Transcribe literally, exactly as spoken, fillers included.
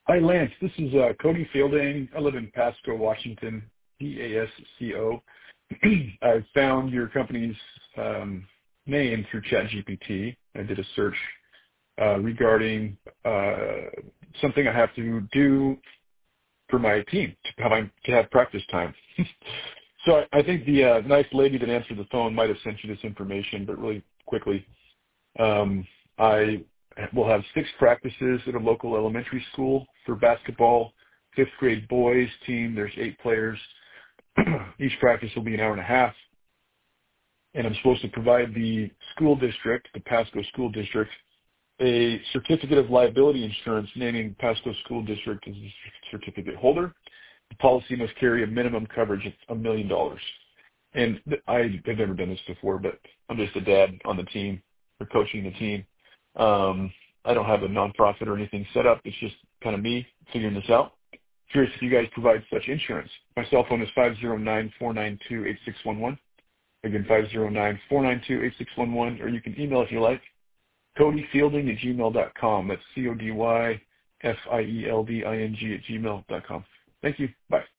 Hi, Lance. This is uh, Cody Fielding. I live in Pasco, Washington, P A S C O. I found your company's um, name through ChatGPT. I did a search uh, regarding uh, something I have to do for my team to have, to have practice time. So I, I think the uh, nice lady that answered the phone might have sent you this information, but really quickly, um, I will have six practices at a local elementary school for basketball, fifth grade boys team. There's eight players. Each practice will be an hour and a half. And I'm supposed to provide the school district, the Pasco School District, a certificate of liability insurance naming Pasco School District as the certificate holder. The policy must carry a minimum coverage of a million dollars. And I have never done this before, but I'm just a dad on the team or coaching the team. Um, I don't have a nonprofit or anything set up. It's just kind of me figuring this out. Curious if you guys provide such insurance. My cell phone is five zero nine, four nine two, eight six one one. Again, five zero nine, four nine two, eight six one one, or you can email if you like, cody fielding at gmail dot com. That's C O D Y F I E L D I N G at gmail dot com. Thank you. Bye.